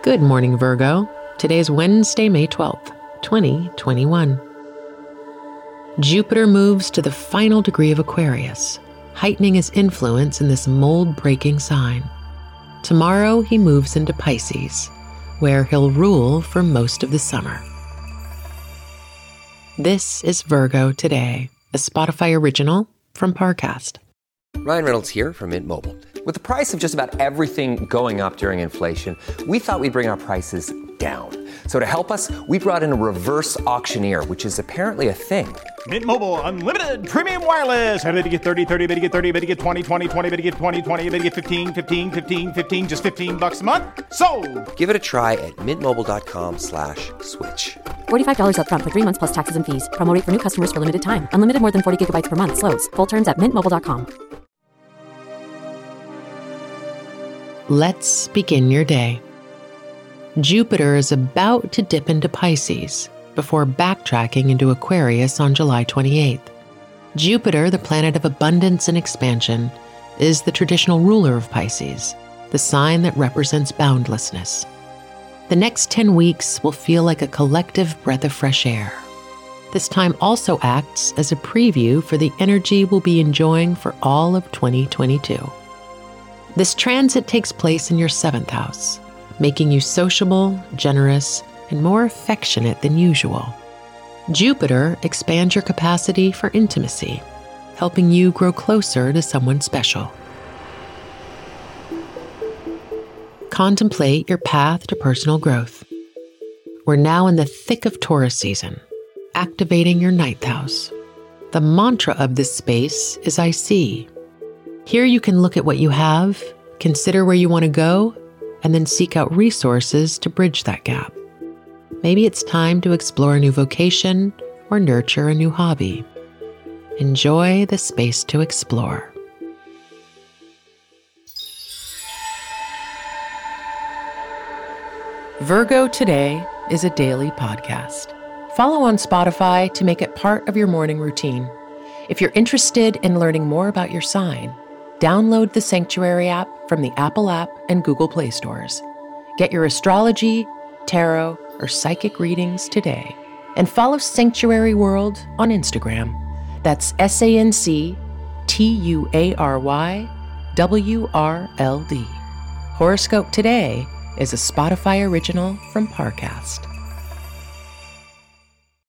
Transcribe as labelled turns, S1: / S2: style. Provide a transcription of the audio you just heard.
S1: Good morning, Virgo. Today's Wednesday, May 12th, 2021. Jupiter moves to the final degree of Aquarius, heightening his influence in this mold-breaking sign. Tomorrow, he moves into Pisces, where he'll rule for most of the summer. This is Virgo Today, a Spotify original from Parcast.
S2: Ryan Reynolds here from Mint Mobile. With the price of just about everything going up during inflation, we thought we'd bring our prices down. So to help us, we brought in a reverse auctioneer, which is apparently a thing.
S3: Mint Mobile Unlimited Premium Wireless. How to get 30, 30, how to get 30, how to get 20, 20, 20, how to get 20, 20, how to get 15, 15, 15, 15, just $15 a month? Sold! Give it a try at mintmobile.com/switch.
S4: $45 up front for 3 months plus taxes and fees. Promo rate for new customers for limited time. Unlimited more than 40 gigabytes per month. Slows full terms at mintmobile.com.
S1: Let's begin your day. Jupiter is about to dip into Pisces before backtracking into Aquarius on July 28th. Jupiter, the planet of abundance and expansion, is the traditional ruler of Pisces, the sign that represents boundlessness. The next 10 weeks will feel like a collective breath of fresh air. This time also acts as a preview for the energy we'll be enjoying for all of 2022. This transit takes place in your 7th house, making you sociable, generous, and more affectionate than usual. Jupiter expands your capacity for intimacy, helping you grow closer to someone special. Contemplate your path to personal growth. We're now in the thick of Taurus season, activating your 9th house. The mantra of this space is I see. Here you can look at what you have, consider where you want to go, and then seek out resources to bridge that gap. Maybe it's time to explore a new vocation or nurture a new hobby. Enjoy the space to explore. Virgo Today is a daily podcast. Follow on Spotify to make it part of your morning routine. If you're interested in learning more about your sign, download the Sanctuary app from the Apple app and Google Play stores. Get your astrology, tarot, or psychic readings today. And follow Sanctuary World on Instagram. That's SANCTUARYWRLD. Horoscope Today is a Spotify original from Parcast.